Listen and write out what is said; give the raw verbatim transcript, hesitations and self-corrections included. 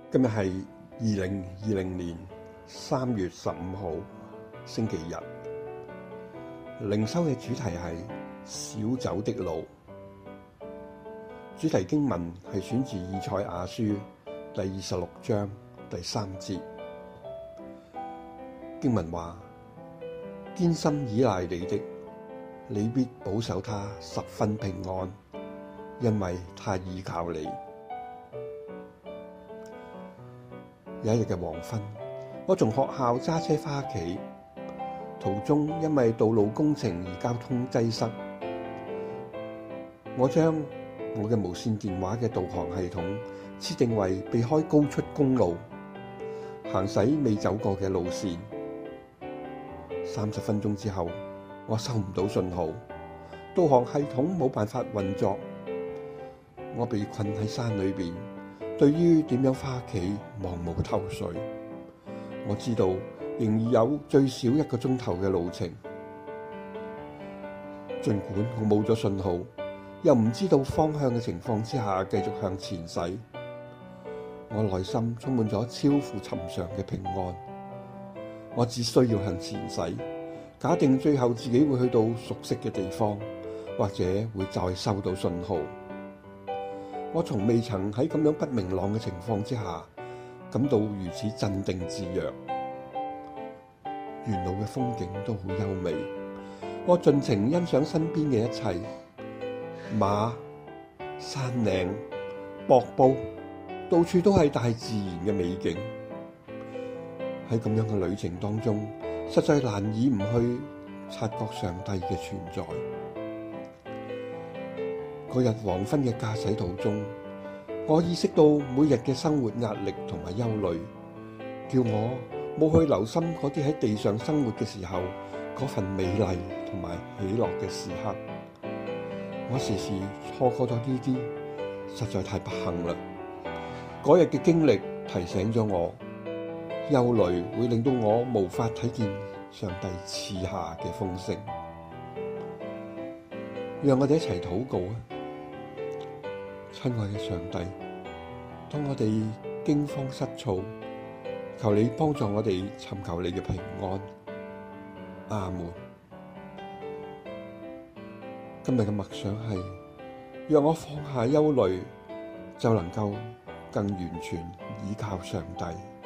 今日係二零二零年三月十五號星期日，靈修嘅主題係少走的路。主題經文係選自以賽亞書第二十六章第三節。經文話：堅心倚賴你的，你必保守他十分平安，因為他倚靠你。有一日嘅黃昏，我從學校揸車返屋企，途中因為道路工程而交通擠塞。我將我嘅無線電話嘅導航系統設定為避開高速公路，行駛未走過嘅路線。三十分鐘之後，我收唔到信號，導航系統冇辦法運作，我被困喺山裏邊。對於點樣返屋企茫無頭緒。我知道仍然有最少一個鐘頭嘅路程，儘管我冇咗信號，又唔知道方向嘅情況之下，繼續向前駛。我內心充滿咗超乎尋常嘅平安。我只需要向前駛，假定最後自己會去到熟悉嘅地方，或者會再收到信號。我從未曾喺咁樣不明朗嘅情況之下感到如此鎮定自若。沿路嘅風景都好優美，我盡情欣賞身邊嘅一切，馬、山嶺、瀑布，到處都係大自然嘅美景。喺咁樣嘅旅程當中，實在難以唔去察覺上帝嘅存在。嗰日黃昏嘅駕駛途中，我意識到每日嘅生活壓力同埋憂慮，叫我冇去留心嗰啲喺地上生活嘅時候嗰份美麗同埋喜樂嘅時刻。我時時錯過咗呢啲，實在太不幸啦。嗰日嘅經歷提醒咗我，憂慮會令到我無法睇見上帝賜下嘅豐盛。讓我哋一齊禱告啊！親愛嘅上帝，當我哋驚慌失措，求你幫助我哋尋求你嘅平安。阿門。今日嘅默想係，讓我放下憂慮，就能夠更完全倚靠上帝。